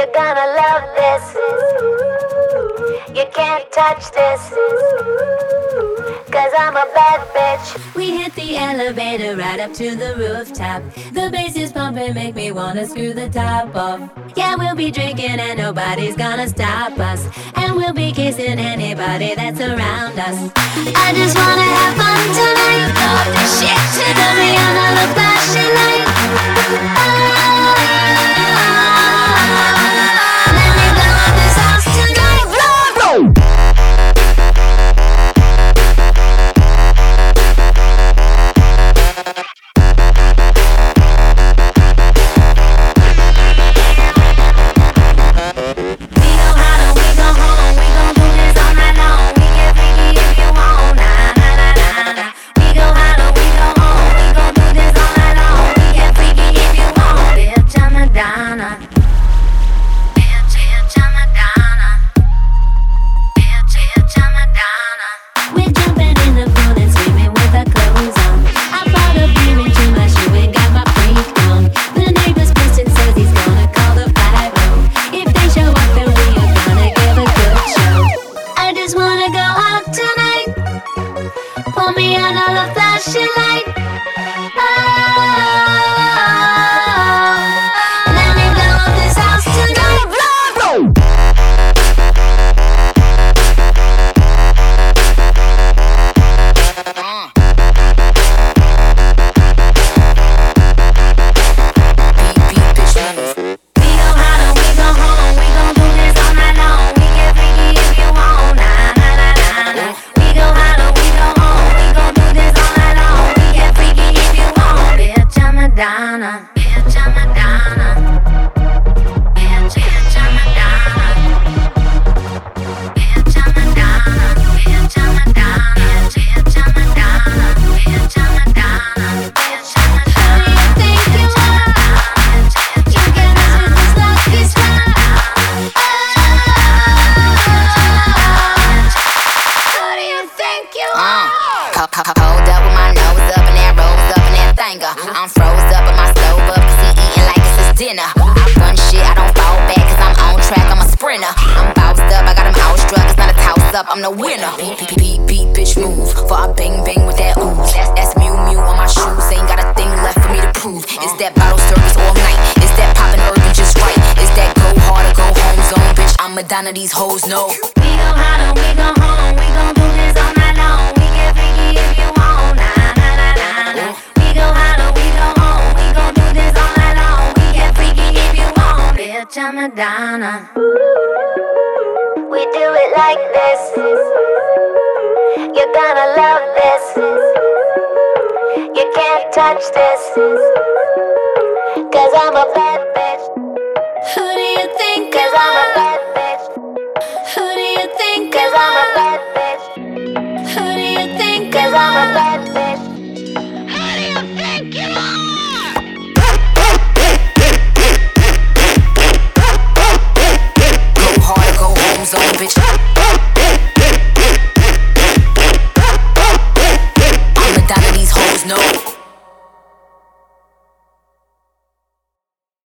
You're gonna love this. You can't touch this. 'Cause I'm a bad bitch. We hit the elevator right up to the rooftop. The bass is pumping, make me wanna screw the top off. Yeah, we'll be drinking and nobody's gonna stop us. And we'll be kissing anybody that's around us. I just wanna have fun tonight. Love this shit tonight. Put me under the flashing light. Let me blow up this house tonight. Blow. I'm froze up, but my stove up, cause he eating like it's his dinner. I run shit, I don't fall back, cause I'm on track, I'm a sprinter. I'm bounced up, I got him outstruck, it's not a toss up, I'm the winner. Beat, bitch, move, for I bang, bang with that ooze. That's Mew Mew on my shoes, ain't got a thing left for me to prove. Is that bottle service all night? Is that poppin' urban just right? Is that go hard or go home zone, bitch? I'm Madonna, these hoes know. We go hard or we go home, we gon' do this all night long. We get freaky if you want, nah, nah, nah, nah, nah. We go hard or we go home, we gon' do this all night long. We get freaky if you want, bitch, I'm Madonna. We do it like this. You're gonna love this. You can't touch this. 'Cause I'm a bad bitch. Who do you think? 'Cause I'm a bad